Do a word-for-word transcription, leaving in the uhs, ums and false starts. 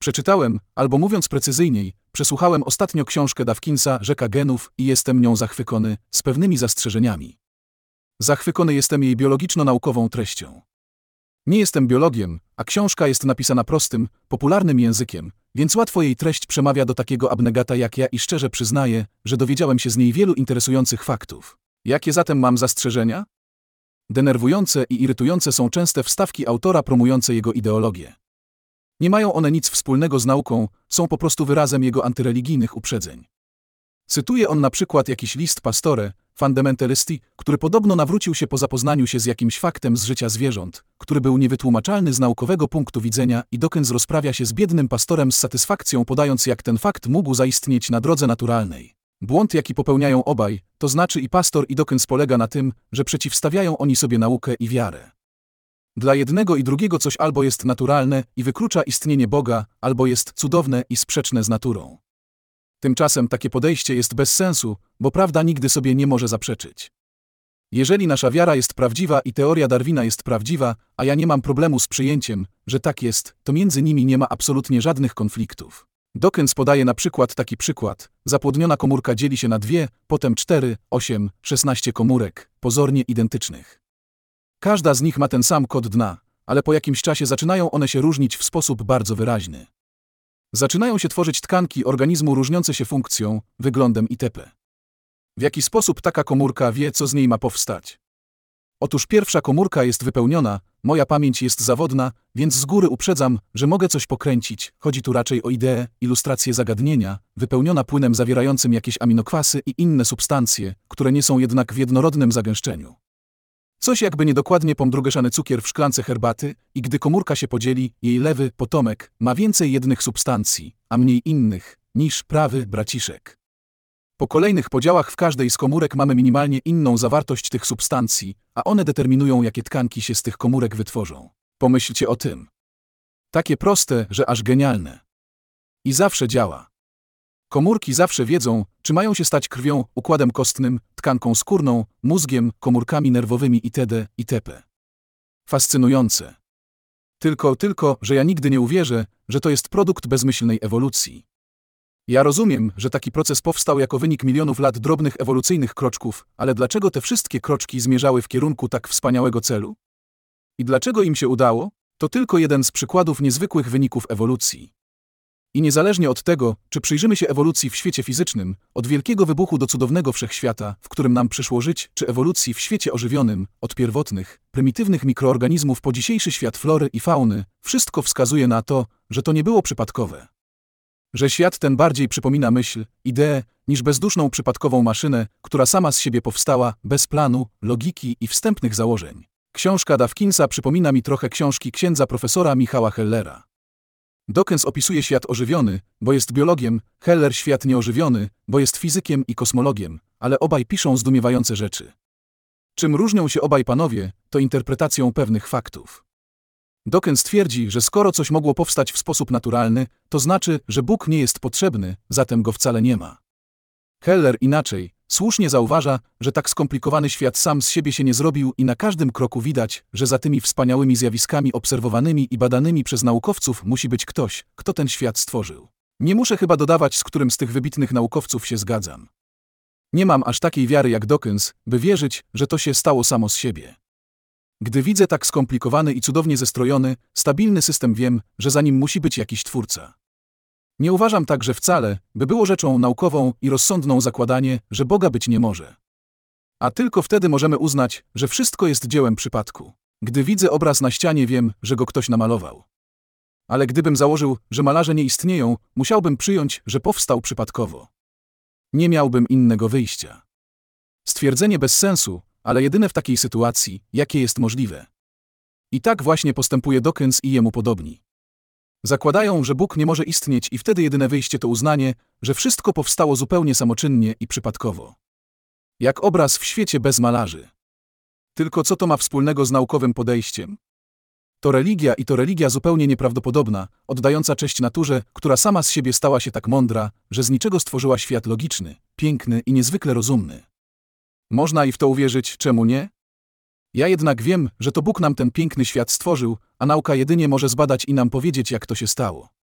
Przeczytałem, albo mówiąc precyzyjniej, przesłuchałem ostatnio książkę Dawkinsa Rzeka genów i jestem nią zachwycony, z pewnymi zastrzeżeniami. Zachwycony jestem jej biologiczno-naukową treścią. Nie jestem biologiem, a książka jest napisana prostym, popularnym językiem, więc łatwo jej treść przemawia do takiego abnegata jak ja i szczerze przyznaję, że dowiedziałem się z niej wielu interesujących faktów. Jakie zatem mam zastrzeżenia? Denerwujące i irytujące są częste wstawki autora promujące jego ideologię. Nie mają one nic wspólnego z nauką, są po prostu wyrazem jego antyreligijnych uprzedzeń. Cytuje on na przykład jakiś list Pastore, fundamentalisti, który podobno nawrócił się po zapoznaniu się z jakimś faktem z życia zwierząt, który był niewytłumaczalny z naukowego punktu widzenia i Dawkins rozprawia się z biednym pastorem z satysfakcją podając, jak ten fakt mógł zaistnieć na drodze naturalnej. Błąd, jaki popełniają obaj, to znaczy i pastor i Dawkins, polega na tym, że przeciwstawiają oni sobie naukę i wiarę. Dla jednego i drugiego coś albo jest naturalne i wyklucza istnienie Boga, albo jest cudowne i sprzeczne z naturą. Tymczasem takie podejście jest bez sensu, bo prawda nigdy sobie nie może zaprzeczyć. Jeżeli nasza wiara jest prawdziwa i teoria Darwina jest prawdziwa, a ja nie mam problemu z przyjęciem, że tak jest, to między nimi nie ma absolutnie żadnych konfliktów. Dawkins podaje na przykład taki przykład: zapłodniona komórka dzieli się na dwie, potem cztery, osiem, szesnaście komórek, pozornie identycznych. Każda z nich ma ten sam kod dna, ale po jakimś czasie zaczynają one się różnić w sposób bardzo wyraźny. Zaczynają się tworzyć tkanki organizmu różniące się funkcją, wyglądem itp. W jaki sposób taka komórka wie, co z niej ma powstać? Otóż pierwsza komórka jest wypełniona, moja pamięć jest zawodna, więc z góry uprzedzam, że mogę coś pokręcić. Chodzi tu raczej o ideę, ilustrację zagadnienia, wypełniona płynem zawierającym jakieś aminokwasy i inne substancje, które nie są jednak w jednorodnym zagęszczeniu. Coś jakby niedokładnie pomdrugeszany cukier w szklance herbaty i gdy komórka się podzieli, jej lewy potomek ma więcej jednych substancji, a mniej innych, niż prawy braciszek. Po kolejnych podziałach w każdej z komórek mamy minimalnie inną zawartość tych substancji, a one determinują, jakie tkanki się z tych komórek wytworzą. Pomyślcie o tym. Takie proste, że aż genialne. I zawsze działa. Komórki zawsze wiedzą, czy mają się stać krwią, układem kostnym, tkanką skórną, mózgiem, komórkami nerwowymi itd. itp. Fascynujące. Tylko, tylko, że ja nigdy nie uwierzę, że to jest produkt bezmyślnej ewolucji. Ja rozumiem, że taki proces powstał jako wynik milionów lat drobnych ewolucyjnych kroczków, ale dlaczego te wszystkie kroczki zmierzały w kierunku tak wspaniałego celu? I dlaczego im się udało? To tylko jeden z przykładów niezwykłych wyników ewolucji. I niezależnie od tego, czy przyjrzymy się ewolucji w świecie fizycznym, od wielkiego wybuchu do cudownego wszechświata, w którym nam przyszło żyć, czy ewolucji w świecie ożywionym, od pierwotnych, prymitywnych mikroorganizmów po dzisiejszy świat flory i fauny, wszystko wskazuje na to, że to nie było przypadkowe. Że świat ten bardziej przypomina myśl, ideę, niż bezduszną przypadkową maszynę, która sama z siebie powstała, bez planu, logiki i wstępnych założeń. Książka Dawkinsa przypomina mi trochę książki księdza profesora Michała Hellera. Dawkins opisuje świat ożywiony, bo jest biologiem, Heller świat nieożywiony, bo jest fizykiem i kosmologiem, ale obaj piszą zdumiewające rzeczy. Czym różnią się obaj panowie, to interpretacją pewnych faktów. Dawkins twierdzi, że skoro coś mogło powstać w sposób naturalny, to znaczy, że Bóg nie jest potrzebny, zatem go wcale nie ma. Heller inaczej, słusznie zauważa, że tak skomplikowany świat sam z siebie się nie zrobił i na każdym kroku widać, że za tymi wspaniałymi zjawiskami obserwowanymi i badanymi przez naukowców musi być ktoś, kto ten świat stworzył. Nie muszę chyba dodawać, z którym z tych wybitnych naukowców się zgadzam. Nie mam aż takiej wiary jak Dawkins, by wierzyć, że to się stało samo z siebie. Gdy widzę tak skomplikowany i cudownie zestrojony, stabilny system, wiem, że za nim musi być jakiś twórca. Nie uważam także wcale, by było rzeczą naukową i rozsądną zakładanie, że Boga być nie może. A tylko wtedy możemy uznać, że wszystko jest dziełem przypadku. Gdy widzę obraz na ścianie, wiem, że go ktoś namalował. Ale gdybym założył, że malarze nie istnieją, musiałbym przyjąć, że powstał przypadkowo. Nie miałbym innego wyjścia. Stwierdzenie bez sensu, ale jedyne w takiej sytuacji, jakie jest możliwe. I tak właśnie postępuje Dawkins i jemu podobni. Zakładają, że Bóg nie może istnieć i wtedy jedyne wyjście to uznanie, że wszystko powstało zupełnie samoczynnie i przypadkowo. Jak obraz w świecie bez malarzy. Tylko co to ma wspólnego z naukowym podejściem? To religia i to religia zupełnie nieprawdopodobna, oddająca cześć naturze, która sama z siebie stała się tak mądra, że z niczego stworzyła świat logiczny, piękny i niezwykle rozumny. Można i w to uwierzyć, czemu nie? Ja jednak wiem, że to Bóg nam ten piękny świat stworzył, a nauka jedynie może zbadać i nam powiedzieć, jak to się stało.